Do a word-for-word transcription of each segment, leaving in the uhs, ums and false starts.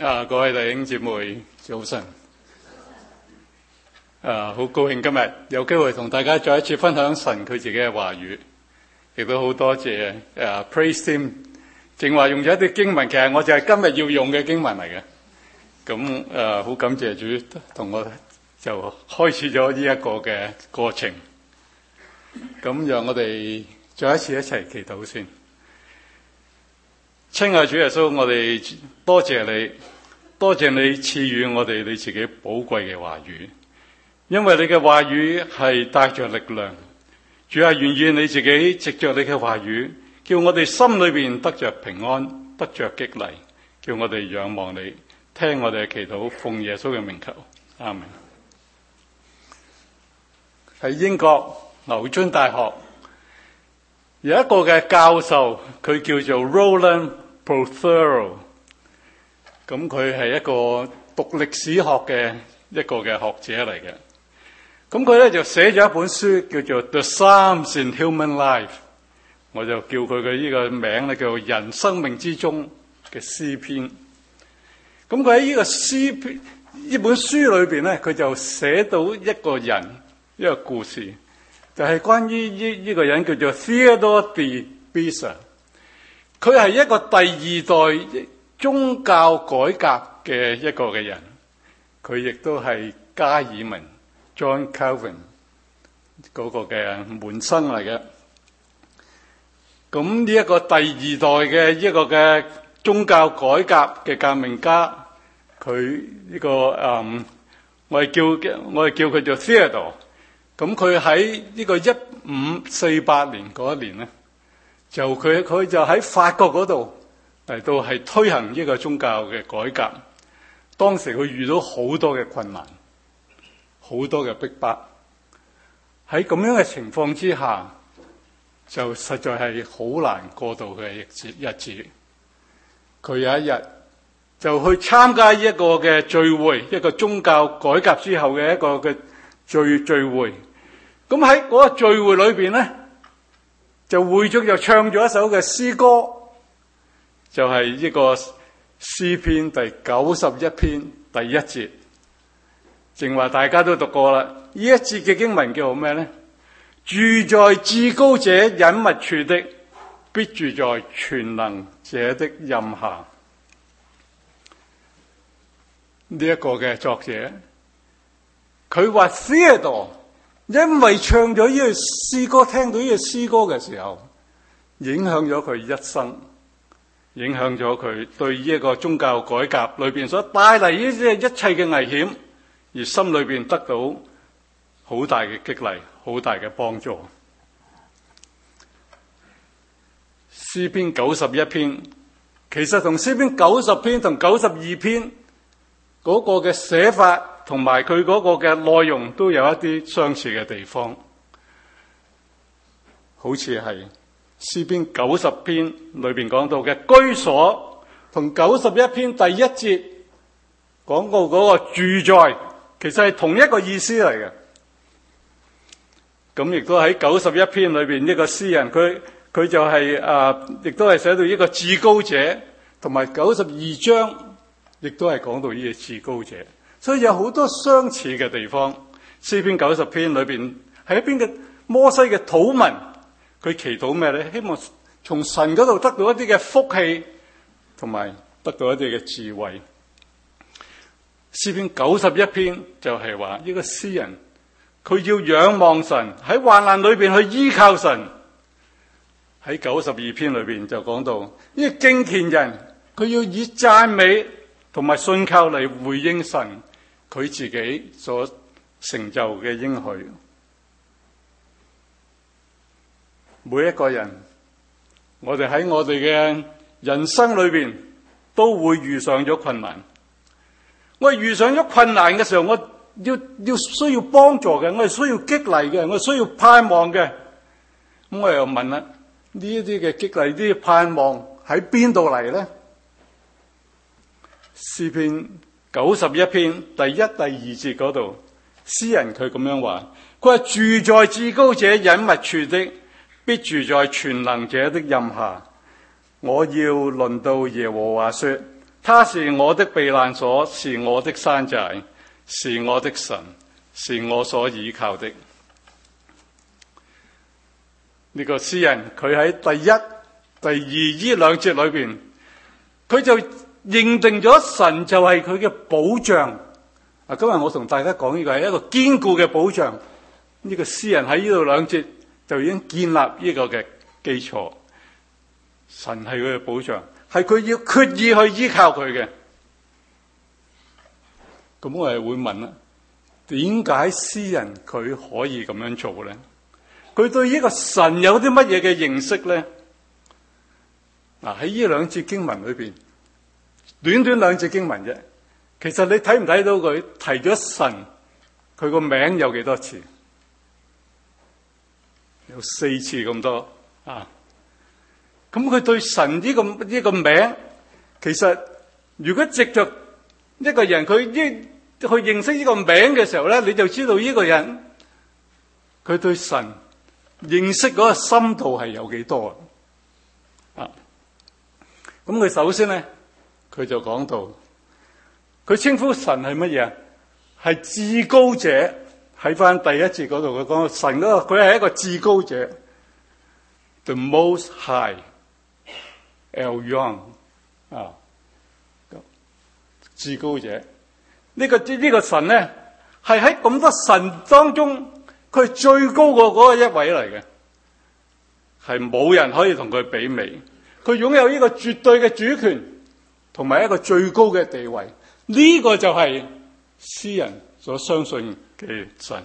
啊，各位弟兄姊妹，早晨！啊，好高興今日有機會同大家再一次分享神佢自己嘅話語，亦都好多謝啊 Praise Team， 正話用咗一啲經文，其實我就係今日要用嘅經文嚟嘅。咁誒，好感謝主同我就開始咗呢一個嘅過程。咁讓我哋再一次一齊祈禱先。親愛主耶穌，我哋多謝你，多謝你賜予我哋你自己寶貴嘅話語，因為你嘅話語係帶着力量。主係願意你自己藉着你嘅話語，叫我哋心裏邊得着平安，得着激勵，叫我哋仰望你，聽我哋嘅祈禱，奉耶穌嘅名求，阿們。喺英國牛津大學有一個嘅教授，佢叫做 Roland Prothero， 咁佢係一個讀歷史學嘅一個嘅學者嚟嘅。咁佢咧就寫咗一本書叫做 The Psalms in Human Life， 我就叫佢嘅呢個名咧叫做人生命之中嘅詩篇。咁佢喺呢個詩篇呢本書裏邊咧，佢就寫到一個人一個故事，就係關於呢呢個人叫做 Theodore de Beza， 佢係一個第二代宗教改革嘅一個嘅人，佢亦都係加爾文 John Calvin 嗰個嘅門生嚟嘅。咁呢一個第二代嘅一個嘅宗教改革嘅革命家，佢呢個誒，我係叫我係叫佢做 Theodore。咁佢喺呢個一五四八年嗰一年咧，就佢佢就喺法國嗰度嚟到係推行呢個宗教嘅改革。當時佢遇到好多嘅困難，好多嘅逼迫。喺咁樣嘅情況之下，就實在係好難過到佢嘅日子日子。佢有一日就去參加一個嘅聚會，一個宗教改革之後嘅一個嘅聚聚會。咁喺嗰個聚會裏邊咧，就會眾就唱咗一首嘅詩歌，就係呢個詩篇第九十一篇第一節。正話大家都讀過啦，呢一節嘅經文叫做咩咧？住在至高者隱密處的，必住在全能者的蔭下。呢一個嘅作者，佢話 Theodore 因為唱咗呢句詩歌，聽到呢句詩歌嘅時候，影響咗佢一生，影響咗佢對呢一個宗教改革裏邊所帶嚟呢啲一切嘅危險，而心裏邊得到好大嘅激勵，好大嘅幫助。詩篇九十一篇，其實同詩篇九十篇同九十二篇嗰個嘅寫法同埋佢嗰個嘅內容都有一啲相似嘅地方，好似係詩篇九十篇裏邊講到嘅居所，同九十一篇第一節講到嗰個住在，其實係同一個意思嚟嘅。咁亦都喺九十一篇裏邊，一個詩人佢佢就係、是、啊，亦都係寫到一個至高者，同埋九十二章亦都係講到呢個至高者。所以有好多相似嘅地方。詩篇九十篇裏邊係一篇嘅摩西嘅禱文，佢祈禱咩咧？希望從神嗰度得到一啲嘅福氣，同埋得到一啲嘅智慧。詩篇九十一篇就係話呢個詩人，佢要仰望神，喺患難裏邊去依靠神。喺九十二篇裏邊就講到呢個敬虔人，佢要以讚美同埋信靠嚟回應神佢自己所成就嘅應許。每一個人，我哋喺我哋嘅人生裏邊都會遇上咗困難。我哋遇上咗困難嘅時候，我要要需要幫助嘅，我哋需要激勵嘅，我哋需要盼望嘅。咁我又問啦，呢一啲嘅激勵、呢啲盼望喺邊度嚟咧？詩篇九十一篇第一、第二節嗰度，詩人佢咁樣話：佢話住在至高者隱密處的，必住在全能者的蔭下。我要論到耶和華說： 他是我的避難所，是我的山寨，是我的神，是我所倚靠的。呢、這個詩人佢喺第一、第二呢兩節裏邊，佢就認定咗神就係佢嘅保障。啊，今日我同大家講呢個係一個堅固嘅保障。呢、這個詩人喺呢度兩節就已經建立呢個嘅基礎。神係佢嘅保障，係佢要決意去依靠佢嘅。咁我係會問啦，點解詩人佢可以咁樣做咧？佢對呢個神有啲乜嘢嘅認識咧？嗱，喺呢兩節經文裏邊，短短兩節經文啫，其實你睇唔睇到佢提咗神佢個名有幾多次？有四次咁多啊！咁佢對神呢個呢個名，其實如果藉着一個人佢一去認識呢個名嘅時候咧，你就知道呢個人佢對神認識嗰個深度係有幾多啊？咁佢首先咧，佢就講到，佢稱呼神係乜嘢啊？係至高者。喺翻第一節嗰度，佢講到神嗰個，佢係一個至高者 ，the most high，Elyon 啊，至高者。呢、這個呢、這個神咧，係喺咁多神當中，佢係最高過嗰個一位嚟嘅，係冇人可以同佢媲美。佢擁有呢個絕對嘅主權，同埋一個最高嘅地位。呢、這個就係詩人所相信嘅神。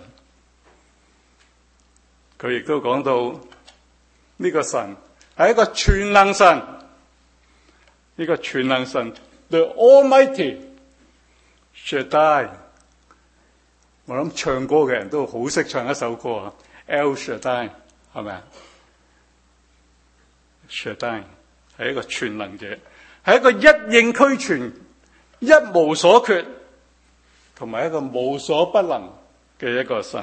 佢亦都講到呢個神係一個全能神，呢個全能神 The Almighty Shaddai。我諗唱歌嘅人都好識唱一首歌啊 El Shaddai 係咪啊？ Shaddai 係一個全能者，係一個一應俱全、一無所缺，同埋一個無所不能嘅一個神。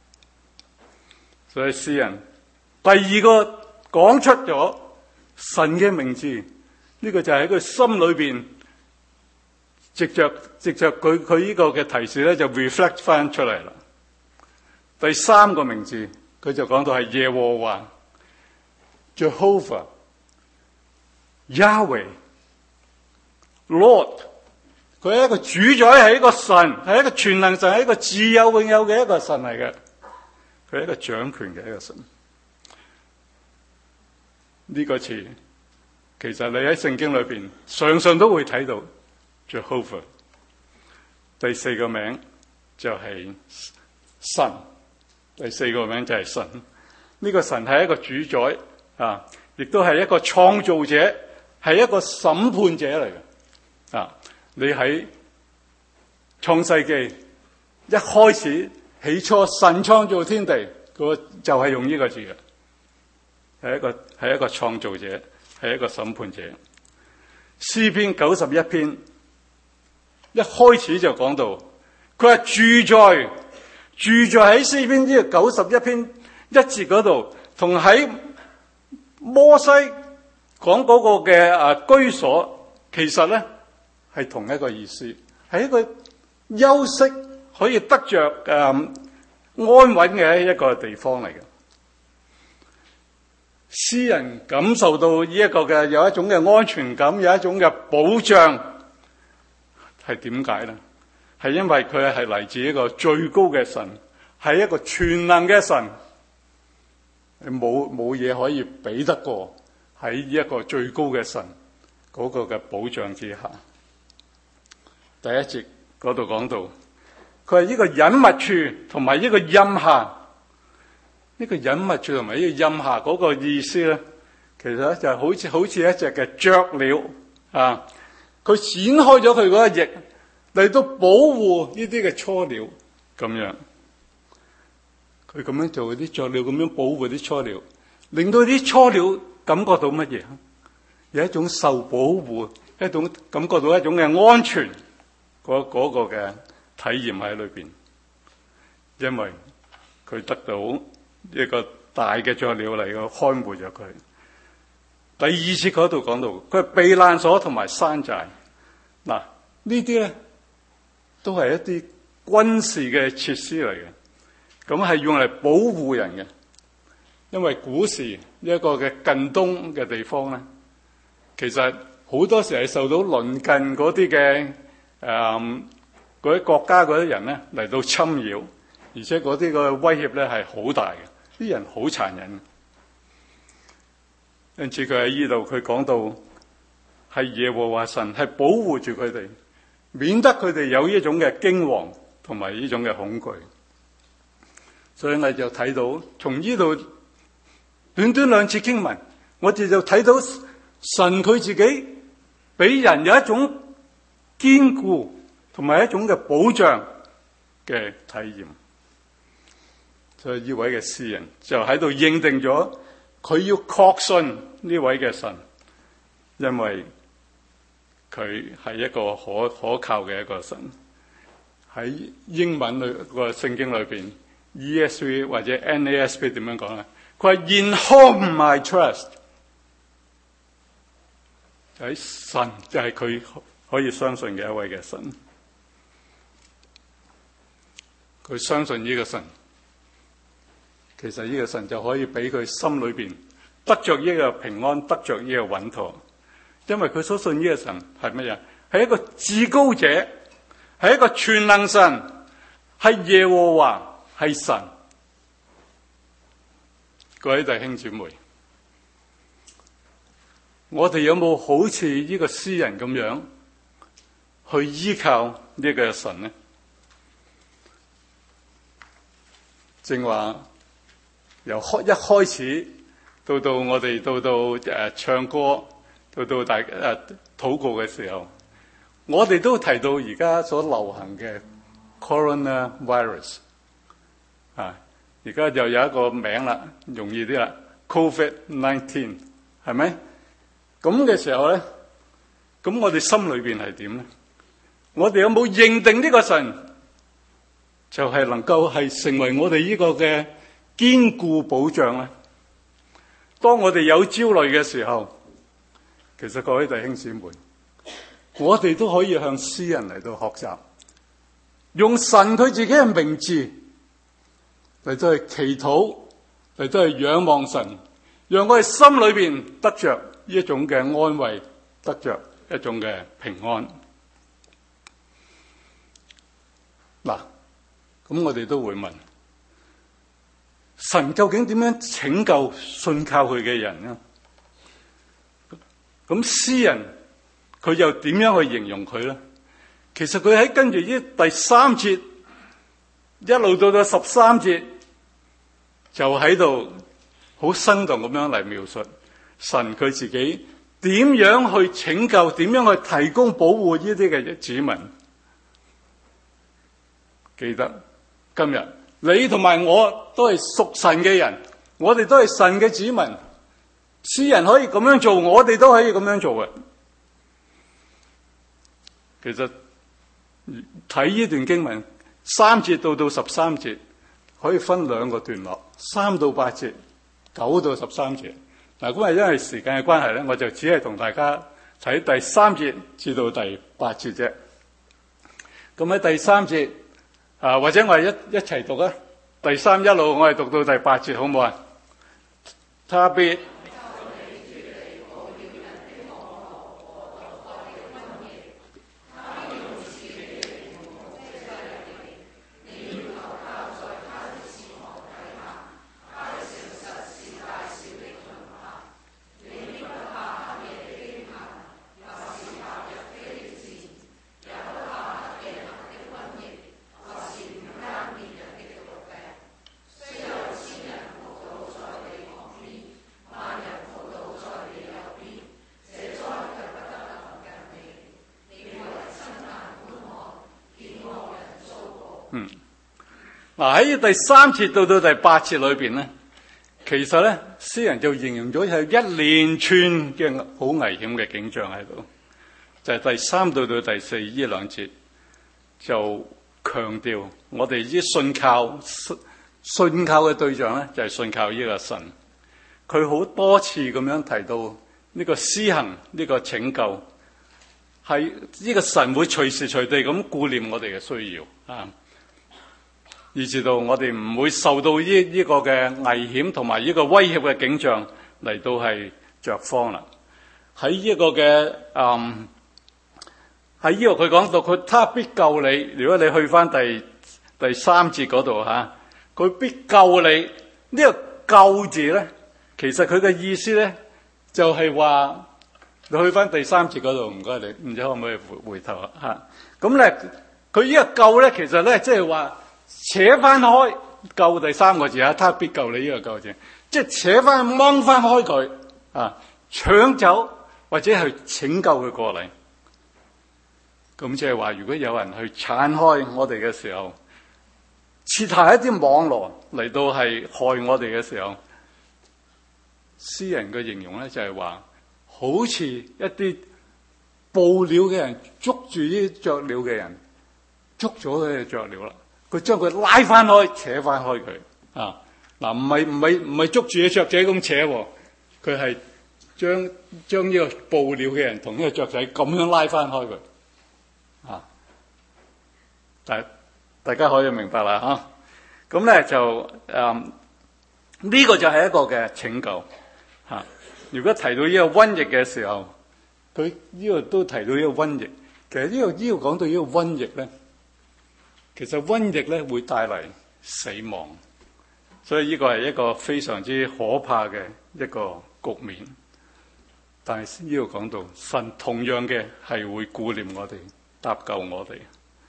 所以詩人第二個講出咗神嘅名字，呢、這個就係喺佢心裏邊，藉着藉着佢佢呢個嘅提示咧，就 reflect 翻出嚟啦。第三個名字佢就講到係耶和華 Jehovah、Yahweh、Lord。佢係一個主宰，係一個神，係一個全能神，係一個自有永有嘅一個神嚟嘅。佢係一個掌權嘅一個神。呢、這個詞其實你喺聖經裏邊常常都會睇到 Jehovah。第四個名就係神，第四個名就係神。呢、這個神係一個主宰啊，亦都係一個創造者，係一個審判者嚟嘅啊。你喺創世記一開始起初神創造天地，個就係用呢個字嘅，係一個係一個創造者，係一個審判者。詩篇九十一篇一開始就講到，佢係住在住在喺詩篇呢個九十一篇一節嗰度，同喺摩西講嗰個嘅啊居所，其實咧係同一個意思，係一個休息可以得着誒安穩嘅一個地方嚟嘅。詩人感受到呢一個嘅有一種嘅安全感，有一種嘅保障，係點解咧？係因為佢係嚟自一個最高嘅神，係一個全能嘅神，冇冇嘢可以比得過喺呢一個最高嘅神嗰個嘅保障之下。第一節嗰度講到，佢係呢個隱密處同埋呢個蔭下。呢個隱密處同埋呢個蔭下嗰個意思咧，其實咧就係好似好似一隻嘅雀鳥啊，佢展開咗佢嗰個翼嚟到保護呢啲嘅雛鳥咁樣。佢咁樣做，啲雀鳥咁樣保護啲雛鳥，令到啲雛鳥感覺到乜嘢？有一種受保護，一種感覺到一種嘅安全。嗰嗰個嘅體驗喺裏邊，因為佢得到一個大嘅雀鳥嚟嘅看護咗佢。第二節嗰度講到，佢係避難所同埋山寨。 嗱，呢啲咧都係一啲軍事嘅設施嚟嘅，咁係用嚟保護人嘅。因為古時呢一個嘅近東嘅地方咧，其實好多時係受到鄰近嗰啲嘅誒嗰啲國家嗰啲人咧嚟到侵擾，而且嗰啲嘅威脅咧係好大嘅，啲人好殘忍。因此佢喺呢度佢講到係耶和華神係保護住佢哋，免得佢哋有呢種嘅驚惶同埋呢種嘅恐懼。所以我就睇到從呢度短短兩次經文，我哋就睇到神佢自己俾人有一種堅固同埋一種嘅保障嘅體驗。所以呢位嘅詩人就喺度認定咗，佢要確信呢位嘅神，因為佢係一個可可靠嘅一個神。喺英文裏個聖經裏邊 E S V 或者 N A S B 點樣講咧？佢話 In whom I trust， 喺神就係佢可以相信嘅一位嘅神。佢相信呢個神，其實呢個神就可以俾佢心裏邊得着呢個平安，得着呢個穩妥。因為佢所信呢個神係乜嘢？係一個至高者，係一個全能神，係耶和華，係神。各位弟兄姊妹，我哋有冇好似呢個詩人咁樣去依靠呢個神呢？正話由開一開始到到我哋到到誒唱歌，到到大誒禱告嘅時候，我哋都提到而家所流行嘅 coronavirus 啊。而家就有一個名啦，容易啲啦 ，Covid nineteen 係咪？咁嘅時候咧，咁我哋心裏邊係點咧？我哋有冇認定呢個神就係能夠係成為我哋呢個嘅堅固保障咧？當我哋有焦慮嘅時候，其實各位弟兄姊妹，我哋都可以向詩人嚟到學習，用神佢自己嘅名字嚟到去祈禱，嚟到去仰望神，讓我哋心裏邊得着呢一種嘅安慰，得着一種嘅平安。嗱，咁我哋都會問，神究竟點樣拯救信靠佢嘅人呢？咁詩人佢又點樣去形容佢咧？其實佢喺跟住呢第三節一路到到十三節，就喺度好生動咁樣嚟描述神佢自己點樣去拯救，點樣去提供保護呢啲嘅子民。記得今日你同埋我都係屬神嘅人，我哋都係神嘅子民。詩人可以咁樣做，我哋都可以咁樣做嘅。其實睇呢段經文三節到到十三節可以分兩個段落，三到八節，九到十三節。嗱，咁係因為時間嘅關係咧，我就只係同大家睇第三節至到第八節啫。咁喺第三節啊，或者我哋一一齊讀啊，第三一路我哋讀到第八節，好唔好啊？他必嗯，嗱喺第三節到到第八節裏邊咧，其實咧詩人就形容咗係一連串嘅好危險嘅景象喺度。就係、是、第三到到第四呢兩節就強調我哋呢信靠信靠嘅對象咧，就係、是、信靠呢個神。佢好多次咁樣提到呢個施行呢、這個拯救係呢個神會隨時隨地咁顧念我哋嘅需要啊，以至到我哋唔會受到呢呢個嘅危險同埋呢個威脅嘅景象嚟到係着慌啦。喺呢個嘅嗯喺呢度佢講到佢他必救你。如果你去翻第第三節嗰度吓，佢必救你。呢、這個救字咧，其實佢嘅意思咧就係、是、話你去翻第三節嗰度，唔該你，唔知可唔可以回回頭啊吓？咁咧佢呢個救咧，其實咧即係話扯翻開救第三個字啊，他必救你呢個救字，即係扯翻掹翻開佢啊，搶走或者係拯救佢過嚟。咁即係話，如果有人去鏟開我哋嘅時候，設下一啲網絡嚟到係害我哋嘅時候，詩人嘅形容咧就係話，好似一啲捕鳥嘅人捉住呢啲雀鳥嘅人，捉咗佢嘅雀鳥啦，佢將佢拉翻開，扯翻開佢啊！嗱，唔係唔係唔係捉住嘅雀仔咁扯，佢係將將呢個捕鳥嘅人同呢個雀仔咁樣拉翻開佢。啊！大大家可以明白啦，吓咁咧就誒呢、嗯這個就係一個嘅拯救吓、啊。如果提到呢個瘟疫嘅時候，佢呢個都提到呢個瘟疫。其實呢、這個呢、這個講到呢個瘟疫咧，其實瘟疫咧會帶嚟死亡，所以呢個係一個非常之可怕嘅一個局面。但係呢個講到神同樣嘅係會顧念我哋，搭救我哋。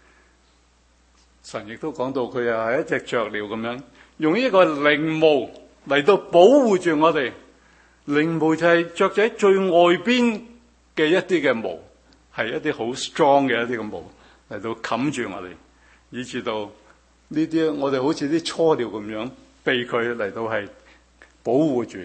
神亦都講到佢又係一隻雀鳥咁樣，用呢個翎毛嚟到保護住我哋。翎毛就係雀仔最外邊嘅一啲嘅毛，係一啲好 strong 嘅一啲嘅毛嚟到冚住我哋，以至到呢啲我哋好似啲雛鳥咁樣被佢嚟到係保護住。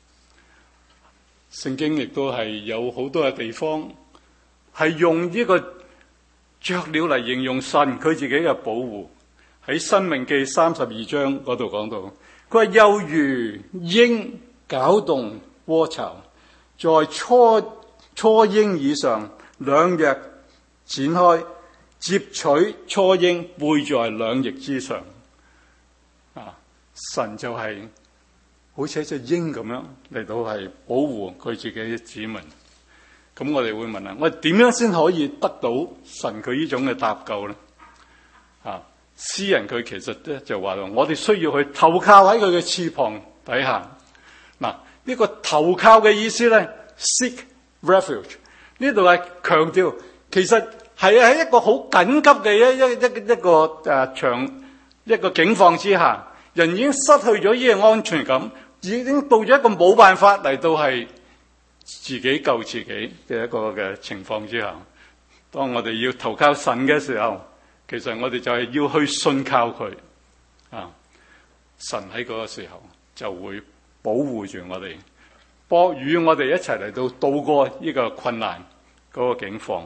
聖經亦都係有好多嘅地方係用呢個雀鳥嚟形容神佢自己嘅保護。喺申命記三十二章嗰度講到，佢話又如鷹攪動窩巢，在初初鷹以上，兩翼展開，接取初鷹，背在兩翼之上。啊，神就係、是、好似一隻鷹咁樣嚟到係保護佢自己嘅子民。咁我哋會問啊，我哋點樣先可以得到神佢呢種嘅搭救咧？啊，詩人佢其實咧就話我哋需要去投靠喺佢嘅翅膀底下。嗱、啊，呢、這個投靠嘅意思咧 ，seek refuge， 呢度係強調，其實係喺一個好緊急嘅一一一一個誒場一個境況之下，人已經失去咗呢個安全感，已經到咗一個冇辦法嚟到係自己救自己嘅一個嘅情況之下，當我哋要投靠神嘅時候，其實我哋就係要去信靠佢啊！神喺嗰個時候就會保護住我哋，幫與我哋一齊嚟到渡過呢個困難嗰個境況。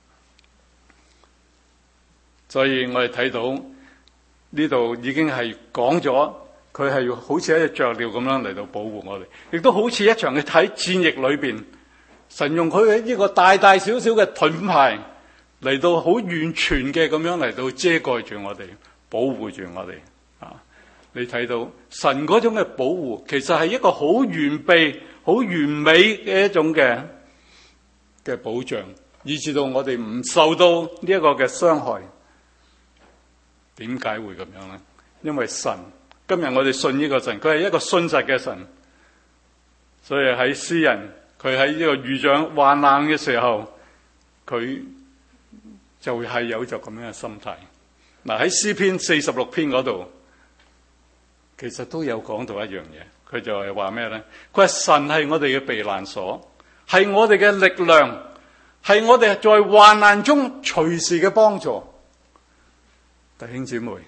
所以我哋睇到呢度已經係講咗。佢係要好似一隻雀鳥咁樣嚟到保護我哋，亦都好似一場嘅睇戰役裏邊，神用佢嘅呢個大大小小嘅盾牌嚟到好完全嘅咁樣嚟到遮蓋住我哋，保護住我哋。啊，你睇到神嗰種嘅保護，其實係一個好完備、好完美嘅一種嘅嘅保障，以至到我哋唔受到呢一個嘅傷害。點解會咁樣咧？因為神。今日我哋信呢個神，佢係一個信實嘅神，所以喺詩人佢喺呢個遇上患難嘅時候，佢就會係有着咁樣嘅心態。嗱，喺詩篇四十六篇嗰度，其實都有講到一樣嘢，佢就係話咩咧？佢話神係我哋嘅避難所，係我哋嘅力量，係我哋在患難中隨時嘅幫助。弟兄姊妹。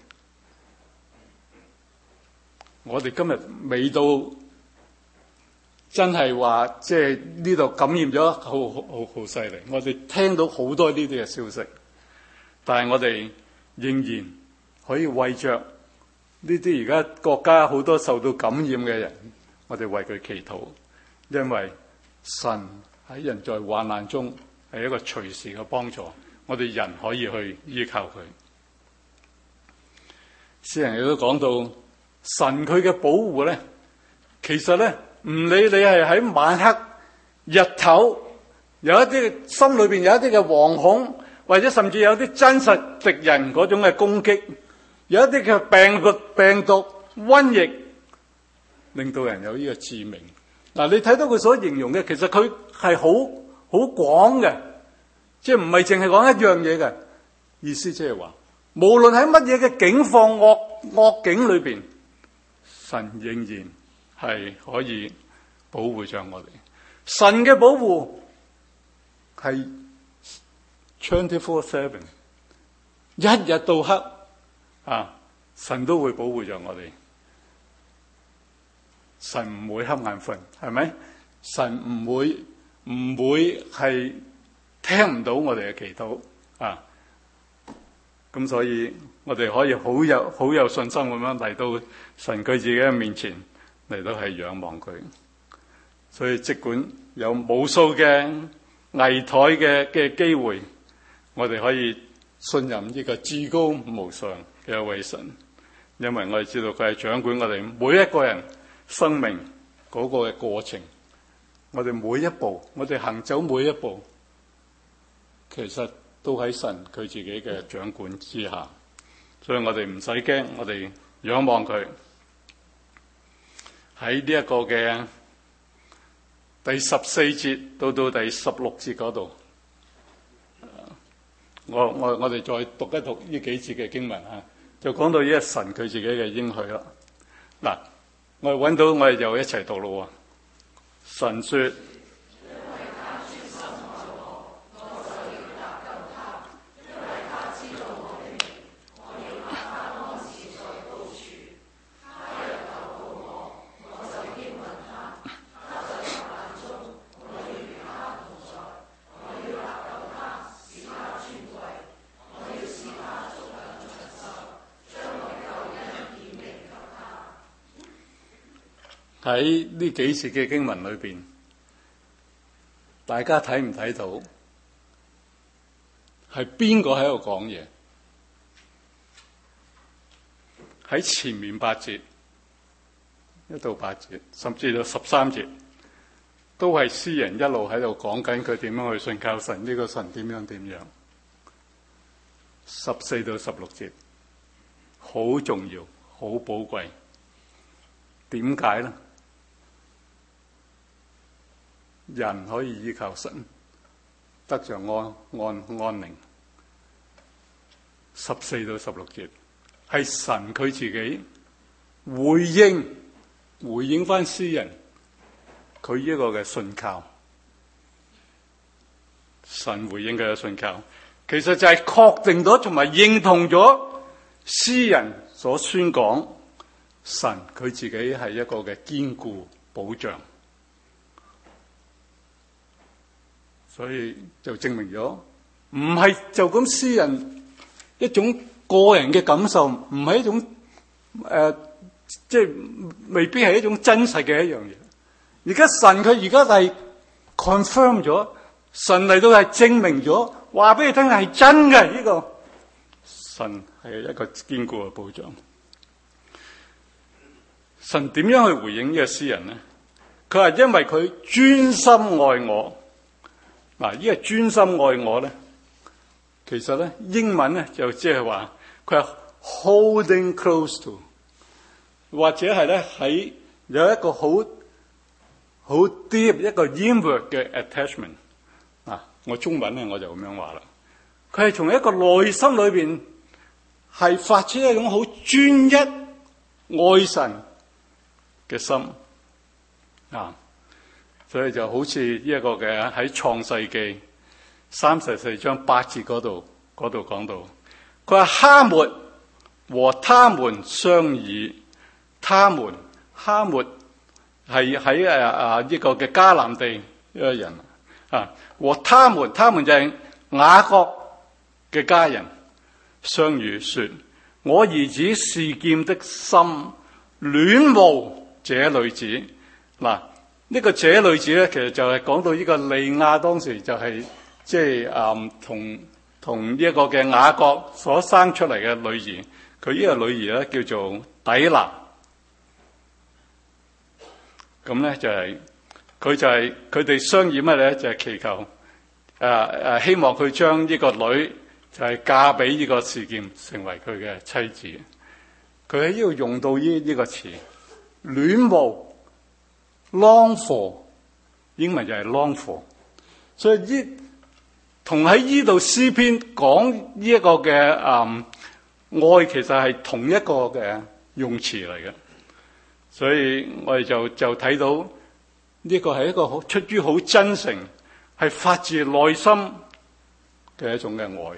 我哋今日未到真係話，即係呢度感染咗好好好好犀利。我哋聽到好多呢啲嘅消息，但係我哋仍然可以為着呢啲而家國家好多受到感染嘅人，我哋為佢祈禱，因為神喺人在患難中係一個隨時嘅幫助，我哋人可以去依靠佢。詩人亦都講到神佢嘅保護咧，其實咧唔理你係喺晚黑、日頭，有一啲心裏邊有一啲嘅惶恐，或者甚至有啲真實敵人嗰種嘅攻擊，有一啲嘅病毒、病毒、瘟疫，令到人有呢個致命。嗱，你睇到佢所形容嘅，其實佢係好好廣嘅，即係唔係淨係講一樣嘢嘅意思，即係話，無論喺乜嘢嘅境況、惡惡境裏邊，神仍然係可以保護着我哋。神嘅保護係 twenty-four seven， 一日到黑啊，神都會保護着我哋。神唔會瞌眼瞓，係咪？神唔會唔會係聽唔到我哋嘅祈禱啊！咁所以我哋可以好有好有信心咁樣嚟到神佢自己嘅面前，嚟到係仰望佢。所以即管有無數嘅危殆嘅嘅機會，我哋可以信任呢個至高無上嘅一位神，因為我哋知道佢係掌管我哋每一個人生命嗰個嘅過程，我哋每一步，我哋行走每一步，其實都喺神佢自己嘅掌管之下，所以我哋唔使驚，我哋仰望佢。喺呢一個嘅第十四節到到第十六節嗰度，我我我哋再讀一讀呢幾節嘅經文啊，就講到呢個神佢自己嘅應許啦。嗱，我哋揾到，我哋就一齊讀咯。神說：喺呢幾節嘅經文裏邊，大家睇唔睇到係邊個喺度講嘢？喺前面八節一到八節，甚至到十三節，都係詩人一路喺度講緊佢點樣去信靠神，呢個神點樣點樣。十四到十六節好重要，好寶貴。點解呢？人可以依靠神，得着安安安寧。十四到十六節係神佢自己回應回應翻詩人佢呢個嘅信靠。神回應佢嘅信靠，其實就係確定咗同埋認同咗詩人所宣講神佢自己係一個嘅堅固保障。所以就證明咗，唔係就咁詩人一種個人嘅感受，唔係一種誒，即、呃、係、就是、未必係一種真實嘅一樣嘢。而家神佢而家係 confirm 咗，神嚟到係證明咗，話俾你聽係真嘅呢、這個。神係一個堅固嘅保障。神點樣去回應呢個詩人呢？佢話因為佢專心愛我。嗱，呢個專心愛我咧，其實咧英文咧就即係話佢係 holding close to， 或者係咧喺有一個好好 deep 一個 inward 嘅 attachment。嗱，我中文咧我就咁樣話啦，佢係從一個內心裏邊係發出一種好專一愛神嘅心啊。所以就好似呢一個嘅喺創世記三十四章八節嗰度嗰度講到，佢話哈末和他們相議，他們哈末係喺誒誒呢個嘅迦南地一個人啊，和他們他們就係雅各嘅家人相議說：我兒子示劍的心戀慕這女子。嗱。呢個這女子咧，其實就係講到呢個利亞當時就係即係誒同同呢一個嘅雅各所生出嚟嘅女兒，佢呢個女兒咧叫做底拿。咁咧就係、是、佢就係佢哋商議乜咧？就係、是、祈求誒誒、呃，希望佢將呢個女就係嫁俾呢個示劍，成為佢嘅妻子。佢喺呢度用到呢呢個詞，戀慕 long for， 英文就係 long for。所以呢同喺呢度詩篇講呢一個嘅誒、嗯、愛，其實係同一個嘅用詞嚟嘅。所以我哋就就睇到呢個係一個好出於好真誠，係發自內心嘅一種嘅愛。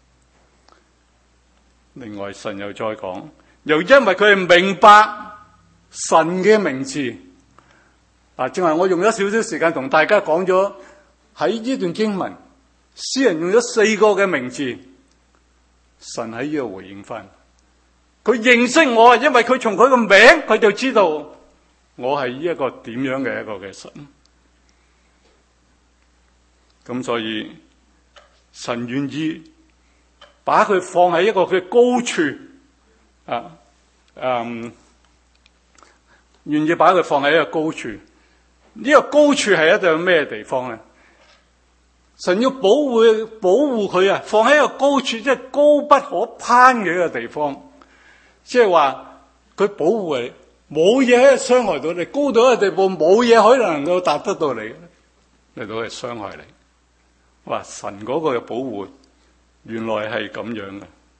另外神又再講，又因為佢係明白神嘅名字。啊，正話我用咗少少時間同大家講咗喺呢段經文，詩人用咗四個嘅名字，神喺呢度回應翻。佢認識我，因為佢從佢個名，佢就知道我係呢一個點樣嘅一個嘅神。咁所以神願意把佢放喺一個嘅高處，啊，嗯，願意把佢放喺一個高處。呢個高處係一個咩地方咧？神要保護保護佢啊，放喺一個高處，即係高不可攀嘅一個地方。即係話佢保護你，冇嘢可以傷害到你，高到一個地步，冇嘢可以能夠達得到你，嚟到去傷害你。哇！神嗰個嘅保護原來係咁樣嘅，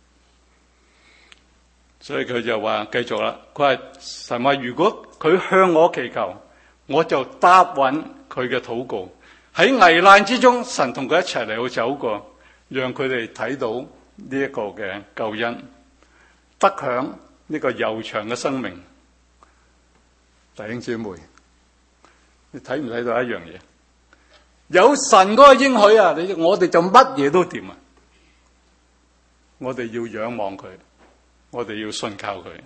所以佢就話繼續啦。佢話神話，如果佢向我祈求，我就答允佢嘅禱告。喺危難之中，神同佢一齊嚟到走過，讓佢哋睇到呢一個嘅救恩，得享呢個悠長嘅生命。弟兄姊妹，你睇唔睇到一樣嘢？有神嗰個應許啊，你我哋就乜嘢都掂啊！我哋要仰望佢，我哋要信靠佢。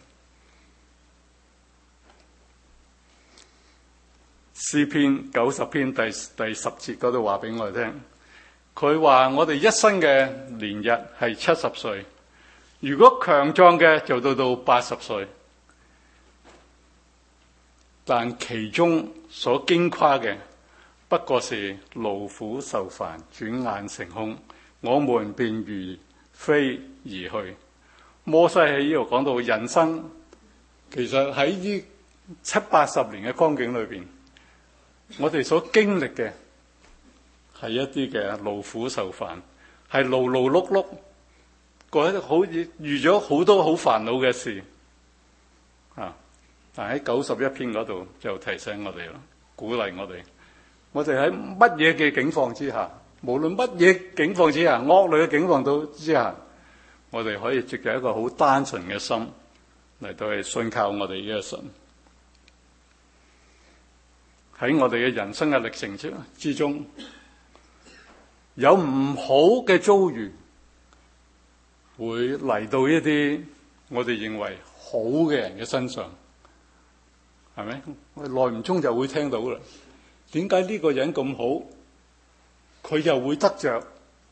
詩篇九十篇第第十節嗰度話俾我哋聽，佢話我哋一生嘅年日係七十歲，如果強壯嘅就到到八十歲，但其中所矜誇嘅不過是勞苦受煩，轉眼成空，我們便如飛而去。摩西喺呢度講到人生，其實喺呢七八十年嘅光景裏邊，我哋所經歷嘅係一啲嘅勞苦受煩，係勞勞碌碌，過一好似遇咗好多好煩惱嘅事啊！但喺九十一篇嗰度就提醒我哋啦，鼓勵我哋，我哋喺乜嘢嘅境況之下，無論乜嘢境況之下，惡劣嘅境況都之下，我哋可以藉住一個好單純嘅心嚟到去信靠我哋呢個神。喺我哋嘅人生嘅歷程之之中，有唔好嘅遭遇會嚟到一啲我哋認為好嘅人嘅身上，係咪？我哋耐唔中就會聽到啦。點解呢個人咁好，佢又會得着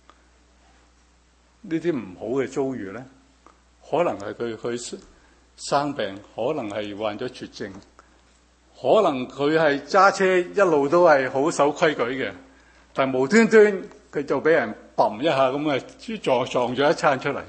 呢啲唔好嘅遭遇咧？可能係佢佢生病，可能係患咗絕症。可能佢係揸車一路都係好守規矩嘅，但係無端端佢就俾人砰一下咁啊，撞撞咗一餐出嚟。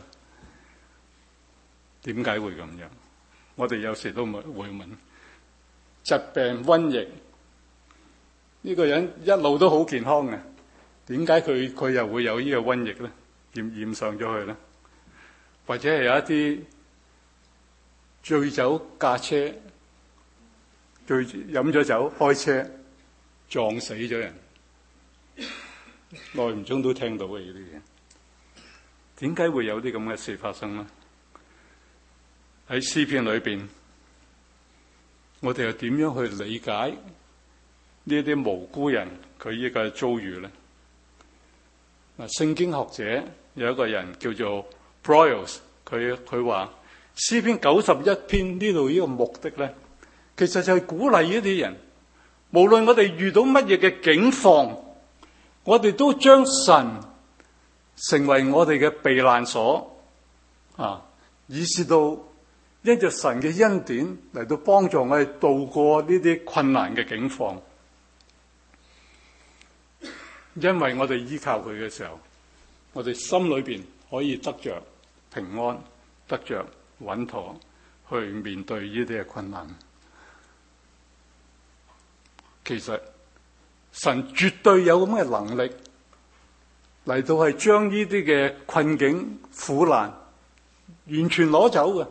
點解會咁樣？我哋有時都會問：疾病瘟疫，呢個人一路都好健康嘅，點解佢佢又會有呢個瘟疫咧？染染上咗佢咧？或者係有一啲醉酒駕車，醉飲咗酒開車撞死咗人，耐唔中都聽到嘅呢啲嘢。點解會有啲咁嘅事發生呢？喺詩篇裏邊，我哋又點樣去理解呢啲無辜人佢呢個遭遇呢？嗱，聖經學者有一個人叫做 Broyles， 佢佢話詩篇九十一篇呢度呢個目的咧，其實就係鼓勵呢啲人，無論我哋遇到乜嘢嘅境況， 我哋都將神成為我哋嘅避難所啊，以至到因着神嘅恩典嚟到幫助我哋度過呢啲困難嘅境況。因為我哋依靠佢嘅時候，我哋心裏邊可以得着平安，得着穩妥去面對呢啲嘅困難。其實神絕對有咁嘅能力嚟到係將呢啲嘅困境苦難完全攞走嘅。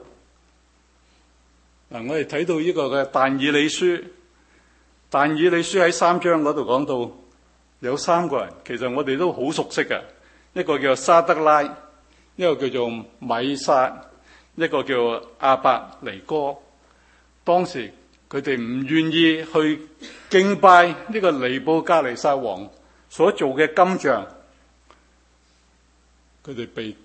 嗱，我哋睇到呢個嘅但以理書，但以理書喺三章嗰度講到有三個人，其實我哋都好熟悉嘅，一個叫沙得拉，一個叫做米撒，一個叫亞伯尼哥。當時佢哋唔願意去敬拜呢個尼布甲尼撒王所做嘅金像，佢哋被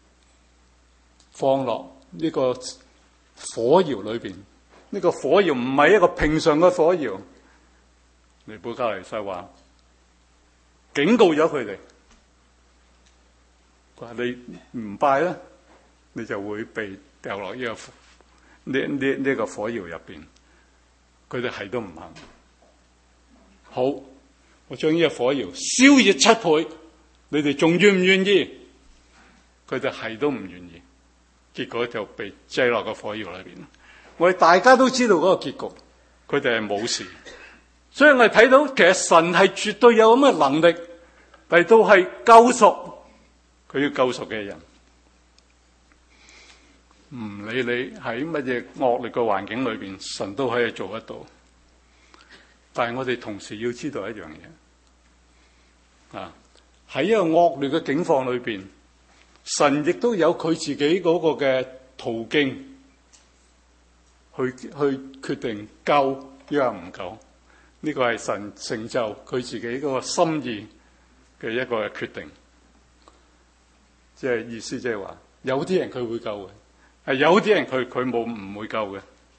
放落呢個火窯裏邊。呢個火窯唔係一個平常嘅火窯，尼布甲尼撒話警告咗佢哋，佢話你唔拜咧，你就會被掉落呢個呢呢呢個火窯入邊。佢哋係都唔肯。好，我將呢個火窯燒熱七倍，你哋仲願唔願意？佢哋係都唔願意，結果就被擠落個火窯裏邊。我哋大家都知道嗰個結局，佢哋係冇事。所以我哋睇到其實神係絕對有咁嘅能力嚟到係救贖佢要救贖嘅人。唔理你喺乜嘢惡劣嘅環境裏邊，神都可以做得到。但係我哋同時要知道一樣嘢，啊，喺一個惡劣嘅境況裏邊，神亦都有佢自己嗰個嘅途徑去去決定救抑或唔救。呢個係神成就佢自己嗰個心意嘅一個決定。即係意思即係話，有啲人佢會救嘅。係有啲人佢佢冇唔會救嘅。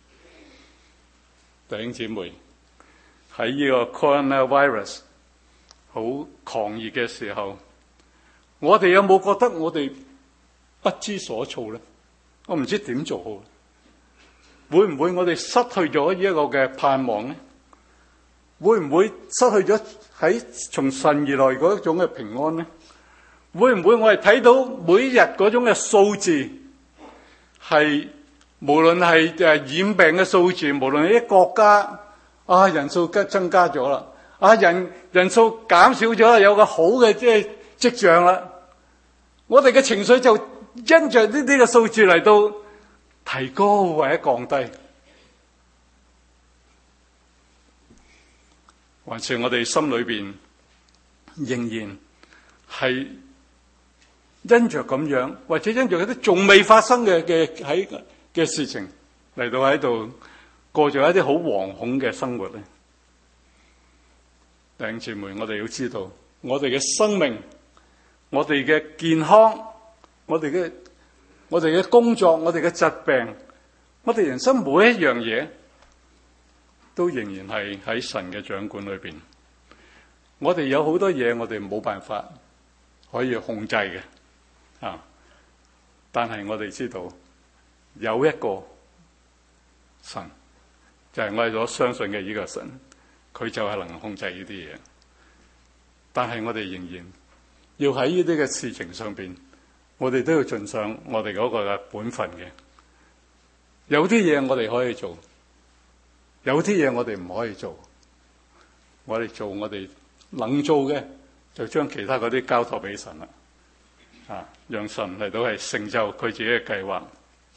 弟兄姊妹，喺呢個 coronavirus 好狂熱嘅時候，我哋有冇覺得我哋不知所措咧？我唔知點做好。會唔會我哋失去咗呢一個嘅盼望咧？會唔會失去咗喺從神而來嗰一種嘅平安咧？會唔會我哋睇到每日嗰種嘅數字？係無論係誒染病嘅數字，無論係啲國家啊人數增增加咗啦，啊人人數減少咗啦，有個好嘅即係跡象啦。我哋嘅情緒就因着呢啲嘅數字嚟到提高或者降低，還是我哋心裏邊仍然係因着咁樣，或者因着一啲仲未發生嘅嘅喺嘅事情嚟到喺度過咗一啲好惶恐嘅生活咧？弟兄姊妹，我哋要知道，我哋嘅生命、我哋嘅健康、我哋嘅我哋嘅工作、我哋嘅疾病、我哋人生每一樣嘢，都仍然係喺神嘅掌管裏邊。我哋有好多嘢，我哋冇辦法可以控制嘅。啊！但係我哋知道有一個神，就係我哋所相信嘅呢個神，佢就係能夠控制呢啲嘢。但係我哋仍然要喺呢啲嘅事情上邊，我哋都要盡上我哋嗰個嘅本分嘅。有啲嘢我哋可以做，有啲嘢我哋唔可以做。我哋做我哋能做嘅，就將其他嗰啲交託俾神啦。啊！讓神嚟到係成就佢自己嘅計劃。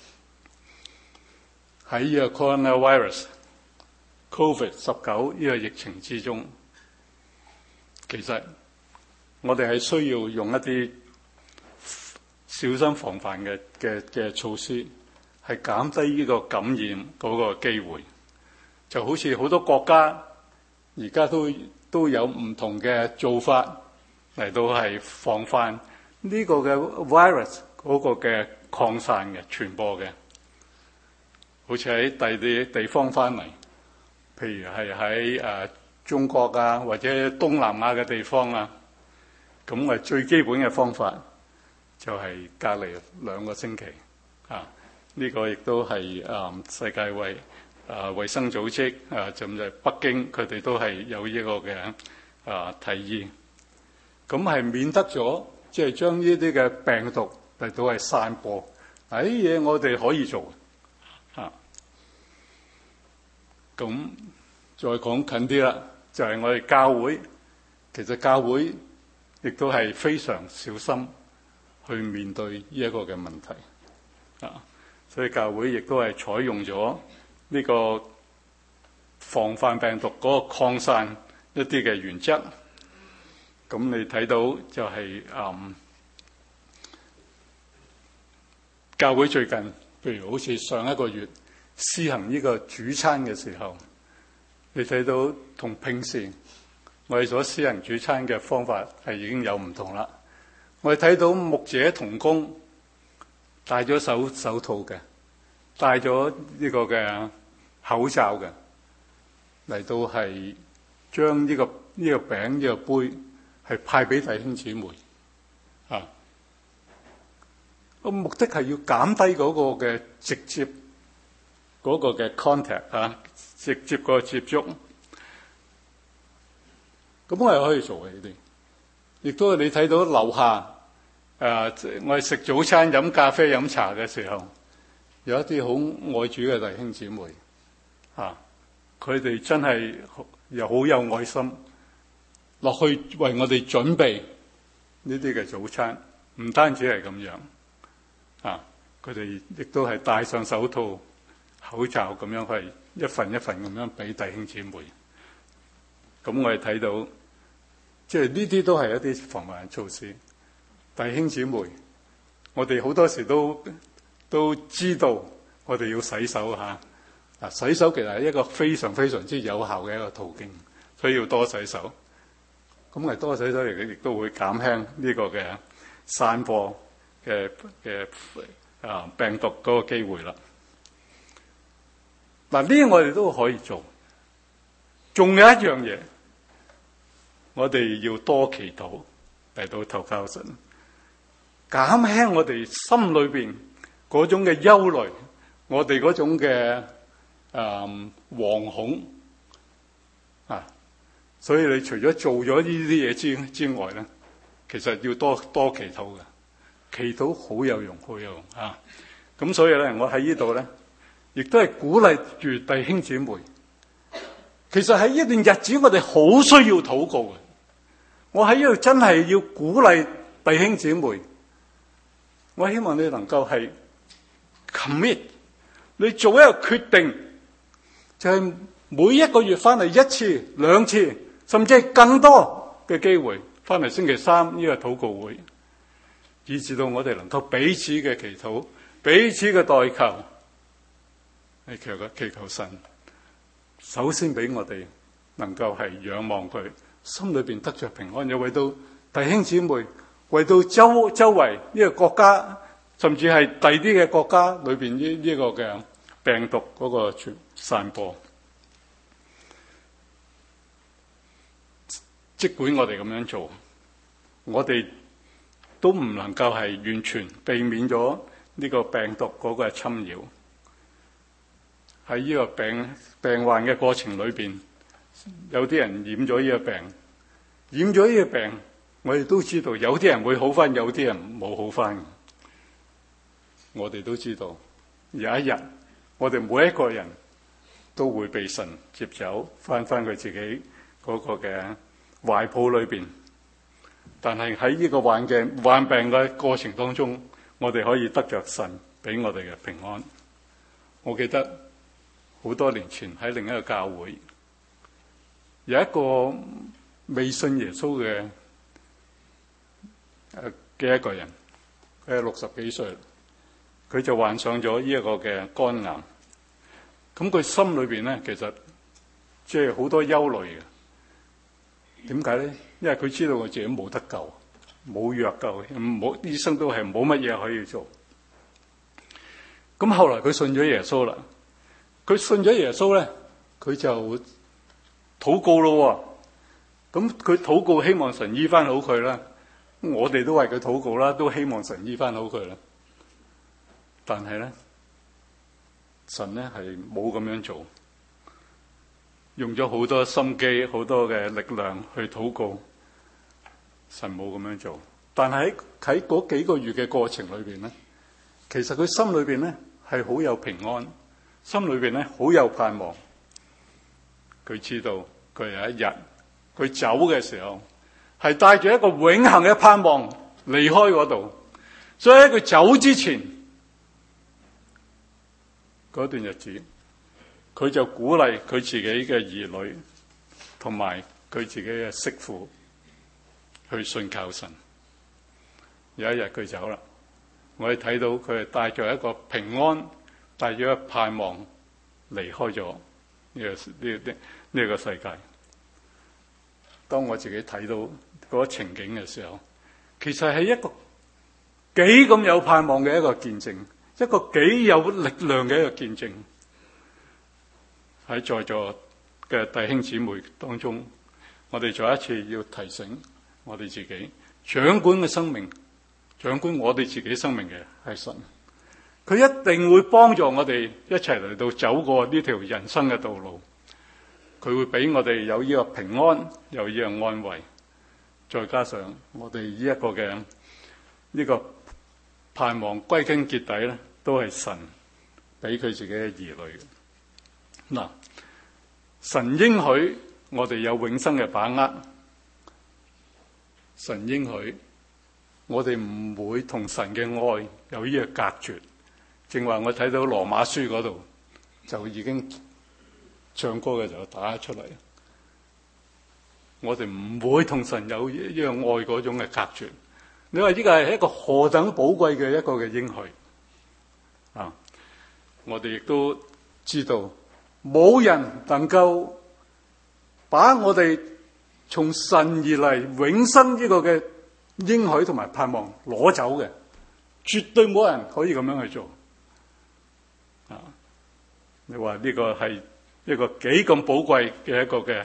喺呢個 coronavirus、covid 十九呢個疫情之中，其實我哋係需要用一啲小心防範嘅嘅嘅措施，係減低呢個感染嗰個機會。就好似好多國家而家都都有唔同嘅做法嚟到係防範呢個嘅 virus 嗰個嘅擴散嘅傳播嘅，好似喺第啲地方翻嚟，譬如係喺誒中國啊或者東南亞嘅地方啊， 咁我最基本嘅方法就係隔離兩個星期啊。呢、這個亦都係啊世界衛啊衛生組織啊，甚至係北京佢哋都係有呢個嘅啊提議。咁係免得咗即係將呢啲嘅病毒嚟到係散播。呢啲嘢我哋可以做啊。咁再講近啲啦，就係、是、我哋教會，其實教會亦都係非常小心去面對呢一個嘅問題啊。所以教會亦都係採用咗呢個防範病毒嗰個擴散一啲嘅原則。咁你睇到就係、是、嗯，教會最近譬如好似上一個月施行呢個主餐嘅時候，你睇到同平時我哋所施行主餐嘅方法係已經有唔同啦。我哋睇到牧者同工戴咗手手套嘅，戴咗呢個嘅口罩嘅，嚟到係將呢個呢個餅呢個杯係派俾弟兄姊妹啊。個目的係要減低嗰個嘅直接嗰個嘅 contact 啊，直接個接觸。咁我係可以做嘅呢啲，亦都係你睇到樓下。誒、呃，我哋食早餐、飲咖啡、飲茶嘅時候，有一啲好愛主嘅弟兄姊妹，啊，佢哋真係又好有愛心，落去為我哋準備呢啲嘅早餐。唔單止係咁樣，啊，佢哋亦都係戴上手套、口罩咁樣，係一份一份咁樣俾弟兄姊妹。咁我哋睇到，即係呢啲都係一啲防範措施。弟兄姊妹，我哋好多時都都知道我哋要洗手嚇。啊，洗手其實係一個非常非常之有效嘅一個途徑，所以要多洗手。咁係多洗手嚟嘅，亦都會減輕呢個嘅散播嘅嘅啊病毒嗰個機會啦。嗱，呢啲我哋都可以做。仲有一樣嘢，我哋要多祈禱嚟到投靠神。減輕我哋心裏邊嗰種嘅憂慮，我哋嗰種嘅誒惶恐啊！所以你除咗做咗呢啲嘢之之外咧，其實要多多祈禱嘅，祈禱好有用，好有用啊！咁所以咧，我喺呢度咧，亦都係鼓勵住弟兄姊妹。其實喺呢段日子，我哋好需要禱告嘅。我喺呢度真係要鼓勵弟兄姊妹。我希望你能夠係 commit， 你做一個決定，就係每一個月翻嚟一次、兩次，甚至係更多嘅機會翻嚟星期三呢個禱告會，以至到我哋能夠彼此嘅祈禱、彼此嘅代求，係祈求祈求神，首先俾我哋能夠係仰望佢，心裏邊得着平安，又為到弟兄姊妹。為到周周圍呢個國家，甚至係第啲嘅國家裏邊呢呢個嘅病毒嗰個傳散播，即管我哋咁樣做，我哋都唔能夠係完全避免咗呢個病毒嗰個侵擾。喺呢個病病患嘅過程裏邊，有啲人染咗呢個病，染咗呢個病。我哋都知道有啲人會好翻，有啲人冇好翻。我哋都知道有一日，我哋每一個人都會被神接走，翻翻佢自己嗰個嘅懷抱裏邊。但係喺呢個患嘅患病嘅過程當中，我哋可以得着神俾我哋嘅平安。我記得好多年前喺另一個教會，有一個未信耶穌嘅。誒嘅一個人，佢係六十幾歲，佢就患上咗呢一個嘅肝癌。咁佢心裏邊咧，其實即係好多憂慮嘅。點解咧？因為佢知道佢自己冇得救，冇藥救，冇醫生都係冇乜嘢可以做。咁後來佢信咗耶穌啦。佢信咗耶穌咧，佢就禱告咯。咁佢禱告希望神醫翻好佢啦。 我哋都為佢禱告啦，都希望神醫翻好佢啦。但係咧，神咧係冇咁樣做，用咗好多心機、好多嘅力量去禱告，神冇咁樣做。但係喺嗰幾個月嘅過程裏邊咧，其實佢心裏邊咧係好有平安，心裏邊咧好有盼望。佢知道佢有一日佢走嘅時候，係帶住一個永恆嘅盼望離開嗰度，所以喺佢走之前嗰段日子，佢就鼓勵佢自己嘅兒女同埋佢自己嘅媳婦去信靠神。有一日佢走啦，我哋睇到佢係帶住一個平安，帶住一個盼望離開咗呢個呢呢呢個世界。當我自己睇到嗰個情景嘅時候，其實係一個幾咁有盼望嘅一個見證，一個幾有力量嘅一個見證。喺在座嘅弟兄姊妹當中，我哋再一次要提醒我哋自己，掌管嘅生命，掌管我哋自己生命嘅係神，佢一定會幫助我哋一齊嚟到走過呢條人生嘅道路。佢會俾我哋有呢個平安，有呢個安慰，再加上我哋呢一個嘅呢、這個盼望，歸根結底咧，都係神俾佢自己嘅兒女。嗱，神應許我哋有永生嘅把握，神應許我哋唔會同神嘅愛有呢個隔絕。正話我睇到羅馬書嗰度就已經唱歌嘅時候打出嚟，我哋唔會同神有一樣愛嗰種嘅隔絕。你話呢個係一個何等寶貴嘅一個嘅應許啊！我哋亦都知道，冇人能夠把我哋從神而嚟永生呢個嘅應許同埋盼望攞走嘅，絕對冇人可以咁樣去做啊！你話呢個係一個幾咁寶貴嘅一個嘅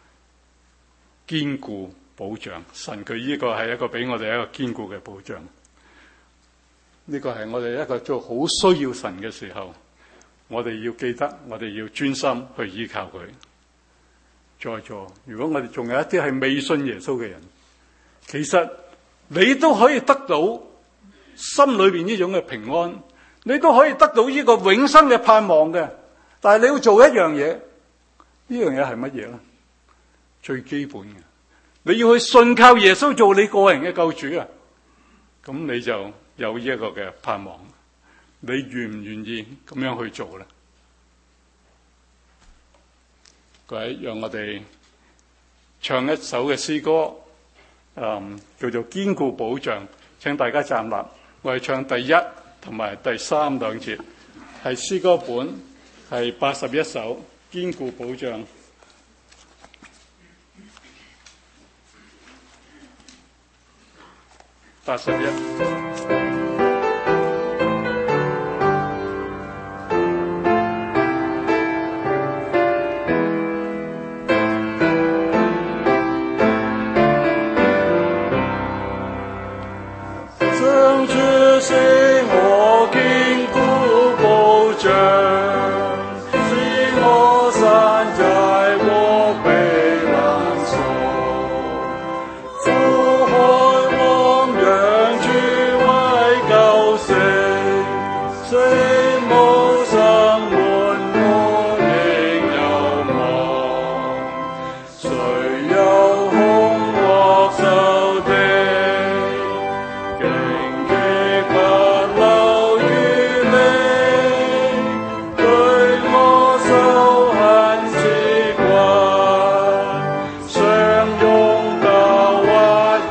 堅固保障，神佢呢個係一個俾我哋一個堅固嘅保障。呢個係我哋一個做好需要神嘅時候，我哋要記得，我哋要專心去依靠佢。在座，如果我哋仲有一啲係未信耶穌嘅人，其實你都可以得到心裏邊呢種嘅平安，你都可以得到呢個永生嘅盼望嘅。但係你要做一樣嘢，呢樣嘢係乜嘢咧？最基本嘅，你要去信靠耶穌做你個人嘅救主啊！咁你就有呢一個嘅盼望。你願唔願意咁樣去做咧？各位，讓我哋唱一首嘅詩歌，嗯，叫做堅固保障。請大家站立，我哋唱第一同埋第三兩節，係詩歌本係八十一首堅固保障。八十一。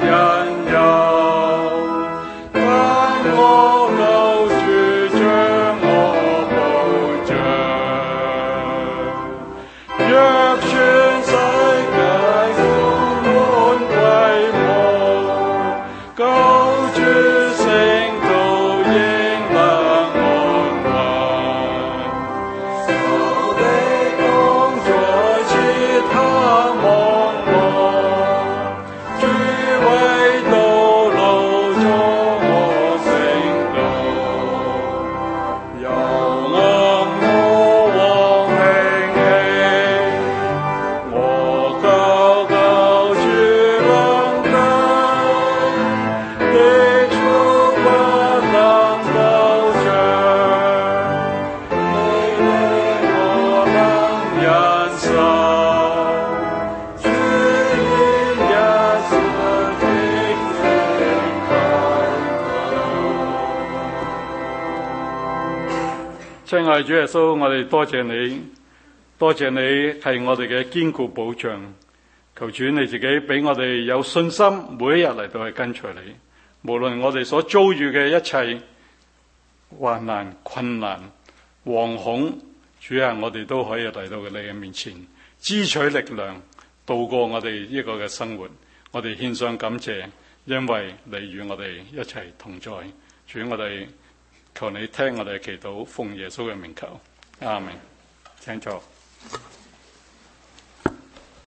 我救主將親愛主耶穌，我哋多謝你，多謝你係我哋嘅堅固保障。求主你自己俾我哋有信心，每一日嚟到去跟隨你。無論我哋所遭遇嘅一切患難、困難、惶恐，主啊，我哋都可以嚟到你嘅面前，支取力量，度過我哋呢個嘅生活。我哋獻上感謝，因為你與我哋一齊同在。主，我哋求你聽我哋嘅祈禱，奉耶穌嘅名求，阿們。請坐。